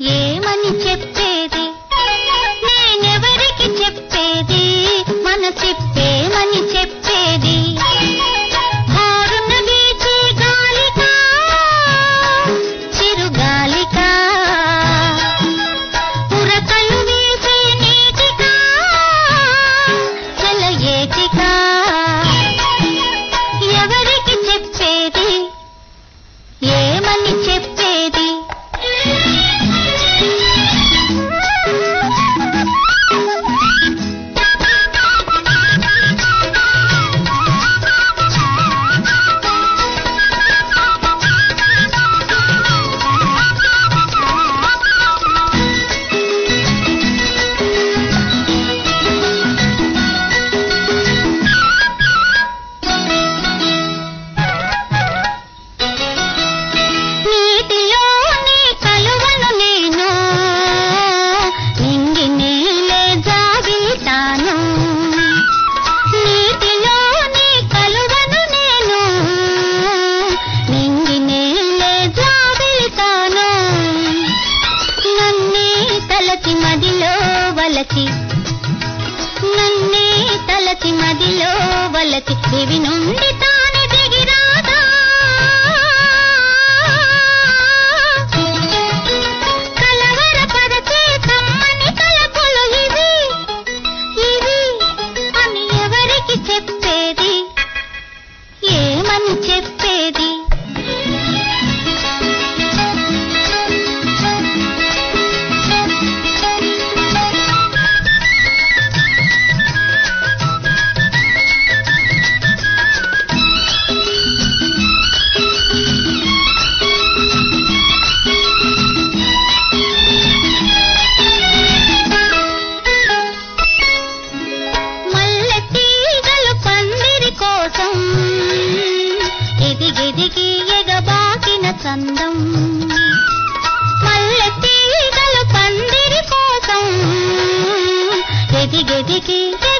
ఏమని చెప్పేది నేనెవరికి చెప్పేది మనసిప్పేమని చెప్పేది హారున వీచే గాలికా చిరుగాలికా పురకలు వీసే నీటికా చలయేటికా ఎవరికి చెప్పేది ఏమని చెప్పేది నన్నే తలచి మదిలో వలచి దివి నుండి తాను దిగిరాదా కలవరపరచే కమ్మని తలపులు ఇవి అని ఎవరికి చెప్పేది ఏమని చెప్పేది ఎదిగి ఎగబాకిన చందం మల్లె తీగలు పందిరి కోసం ఎదిగి